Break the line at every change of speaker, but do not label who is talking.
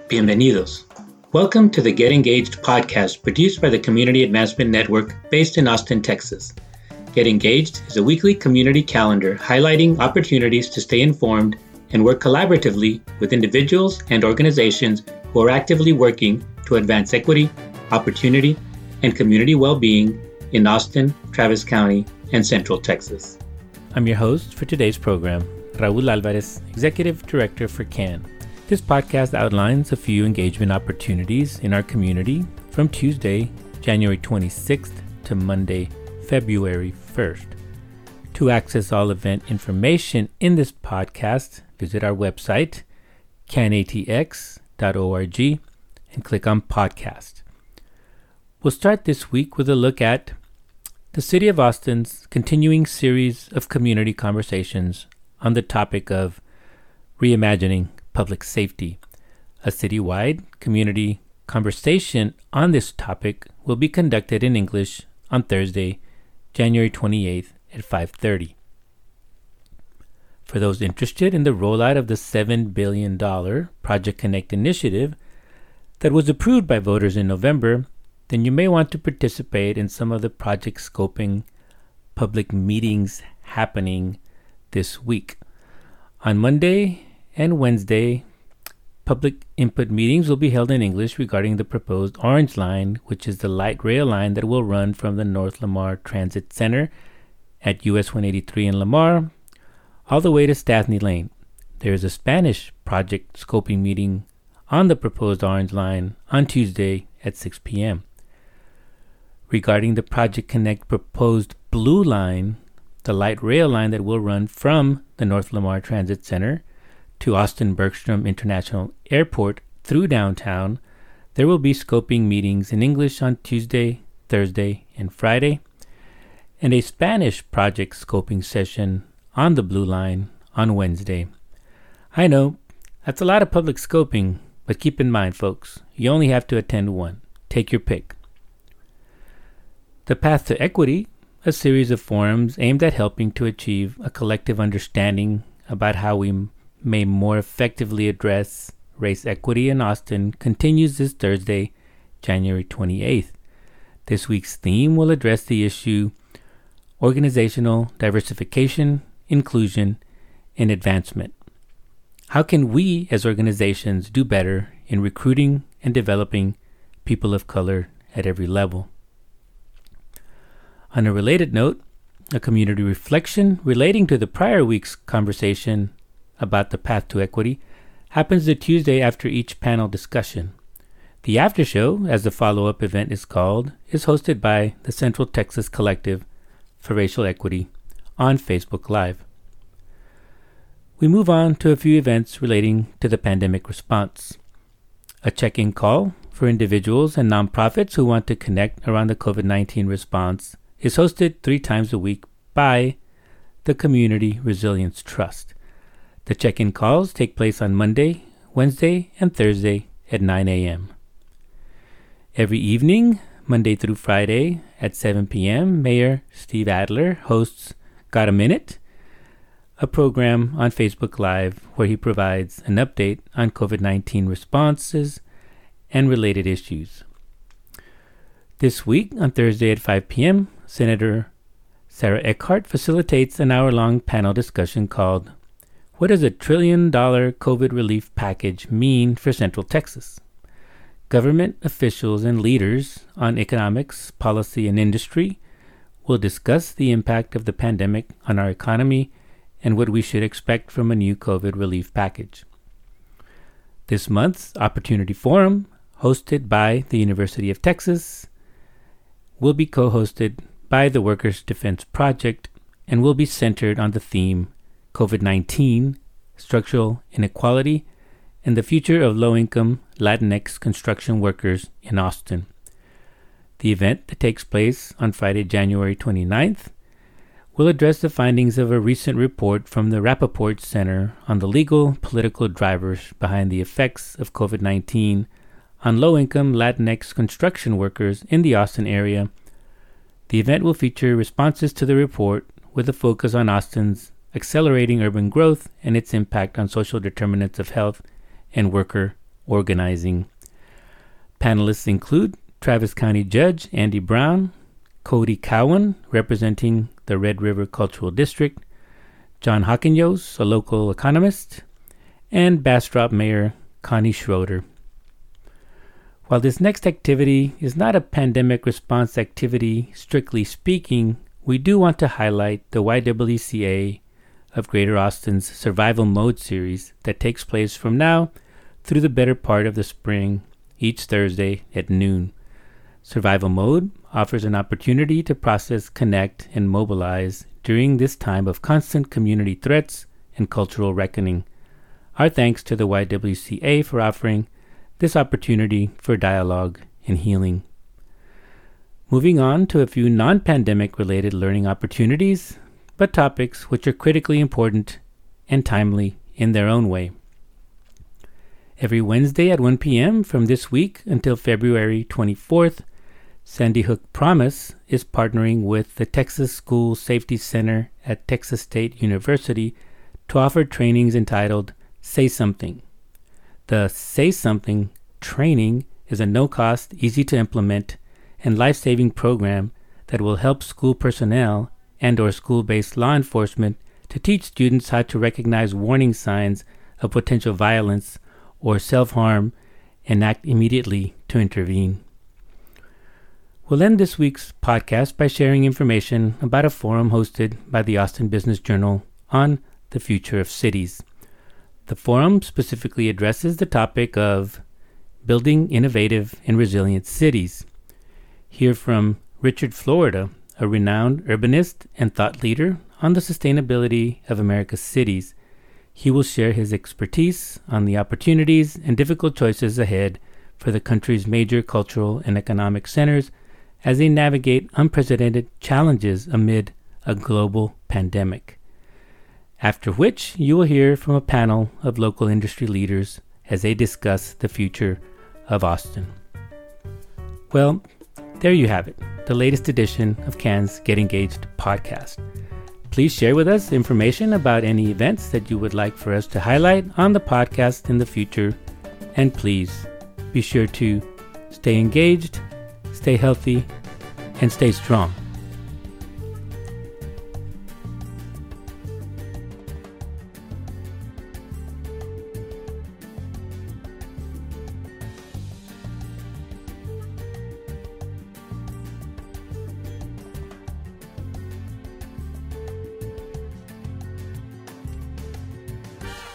Bienvenidos. Welcome to the Get Engaged podcast produced by the Community Advancement Network based in Austin, Texas. Get Engaged is a weekly community calendar highlighting opportunities to stay informed and work collaboratively with individuals and organizations who are actively working to advance equity, opportunity, and community well-being in Austin, Travis County, and Central Texas.
I'm your host for today's program, Raul Alvarez, Executive Director for CAN. This podcast outlines a few engagement opportunities in our community from Tuesday, January 26th to Monday, February 1st. To access all event information in this podcast, visit our website, canatx.org, and click on podcast. We'll start this week with a look at the City of Austin's continuing series of community conversations on the topic of reimagining public safety. A citywide community conversation on this topic will be conducted in English on Thursday, January 28th at 5:30. For those interested in the rollout of the $7 billion Project Connect initiative that was approved by voters in November, then you may want to participate in some of the project scoping public meetings happening this week. On Monday and Wednesday, public input meetings will be held in English regarding the proposed Orange Line, which is the light rail line that will run from the North Lamar Transit Center at US 183 in Lamar all the way to Stastny Lane. There is a Spanish project scoping meeting on the proposed Orange Line on Tuesday at 6 p.m. Regarding the Project Connect proposed Blue Line, the light rail line that will run from the North Lamar Transit Center to Austin Bergstrom International Airport through downtown, there will be scoping meetings in English on Tuesday, Thursday, and Friday, and a Spanish project scoping session on the Blue Line on Wednesday. I know, that's a lot of public scoping, but keep in mind, folks, you only have to attend one. Take your pick. The Path to Equity, a series of forums aimed at helping to achieve a collective understanding about how we may more effectively address race equity in Austin, continues this Thursday, January 28th. This week's theme will address the issue organizational diversification, inclusion, and advancement. How can we as organizations do better in recruiting and developing people of color at every level? On a related note, a community reflection relating to the prior week's conversation about the Path to Equity happens the Tuesday after each panel discussion. The after show, as the follow-up event is called, is hosted by the Central Texas Collective for Racial Equity on Facebook Live. We move on to a few events relating to the pandemic response. A check-in call for individuals and nonprofits who want to connect around the COVID-19 response is hosted 3 times a week by the Community Resilience Trust. The check-in calls take place on Monday, Wednesday, and Thursday at 9 a.m. Every evening, Monday through Friday at 7 p.m., Mayor Steve Adler hosts Got a Minute, a program on Facebook Live where he provides an update on COVID-19 responses and related issues. This week, on Thursday at 5 p.m., Senator Sarah Eckhart facilitates an hour-long panel discussion called What does a $1 trillion COVID relief package mean for Central Texas? Government officials and leaders on economics, policy, and industry will discuss the impact of the pandemic on our economy and what we should expect from a new COVID relief package. This month's Opportunity Forum, hosted by the University of Texas, will be co-hosted by the Workers' Defense Project and will be centered on the theme COVID-19, Structural Inequality, and the Future of Low-Income Latinx Construction Workers in Austin. The event that takes place on Friday, January 29th, will address the findings of a recent report from the Rappaport Center on the legal, political drivers behind the effects of COVID-19 on low-income Latinx construction workers in the Austin area. The event will feature responses to the report with a focus on Austin's accelerating urban growth and its impact on social determinants of health and worker organizing. Panelists include Travis County Judge Andy Brown, Cody Cowan, representing the Red River Cultural District, John Hockenjos, a local economist, and Bastrop Mayor Connie Schroeder. While this next activity is not a pandemic response activity, strictly speaking, we do want to highlight the YWCA of Greater Austin's Survival Mode series that takes place from now through the better part of the spring, each Thursday at noon. Survival Mode offers an opportunity to process, connect, and mobilize during this time of constant community threats and cultural reckoning. Our thanks to the YWCA for offering this opportunity for dialogue and healing. Moving on to a few non-pandemic related learning opportunities, but topics which are critically important and timely in their own way. Every Wednesday at 1 p.m. from this week until February 24th, Sandy Hook Promise is partnering with the Texas School Safety Center at Texas State University to offer trainings entitled Say Something. The Say Something training is a no-cost, easy-to-implement, and life-saving program that will help school personnel and/or school-based law enforcement to teach students how to recognize warning signs of potential violence or self-harm and act immediately to intervene. We'll end this week's podcast by sharing information about a forum hosted by the Austin Business Journal on the future of cities. The forum specifically addresses the topic of building innovative and resilient cities. Hear from Richard Florida, a renowned urbanist and thought leader on the sustainability of America's cities. He will share his expertise on the opportunities and difficult choices ahead for the country's major cultural and economic centers as they navigate unprecedented challenges amid a global pandemic. After which, you will hear from a panel of local industry leaders as they discuss the future of Austin. Well, there you have it, the latest edition of CAN's Get Engaged podcast. Please share with us information about any events that you would like for us to highlight on the podcast in the future. And please be sure to stay engaged, stay healthy, and stay strong.